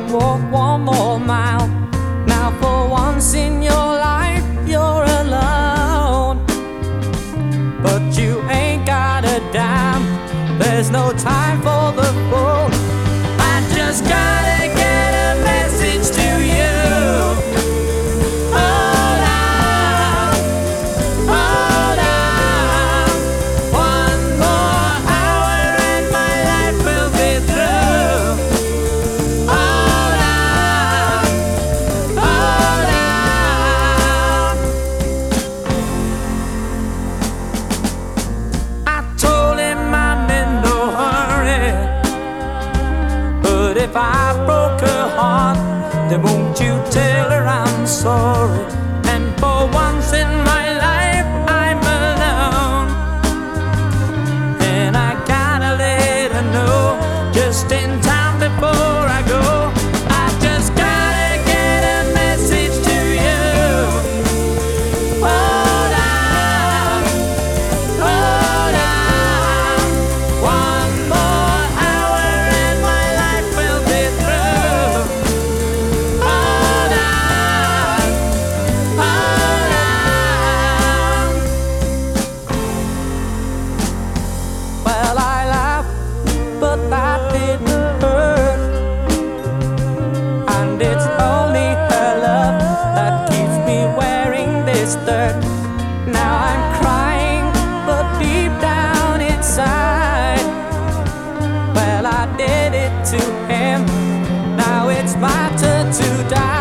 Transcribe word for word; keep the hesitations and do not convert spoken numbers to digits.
walk one more mile. Now for once in your life you're alone, but you ain't got a dime. There's no time for the phone. I just gotta get a message to you. Hold on, hold on. One more hour and my life will be through. Hold on, hold on. I told him I'm in no hurry, but if I broke her heart, then won't you tell her I'm sorry? And for once in my life I'm alone, and I gotta let her know just in time before I go. I just gotta get a message to you. Hold on, hold on. One more hour and my life will be through. Hold on, hold on. Well, I laughed, but that didn't hurt. And it's only her love that keeps me wearing this dirt. Now I'm crying, but deep down inside, well, I did it to him. Now it's my turn to die.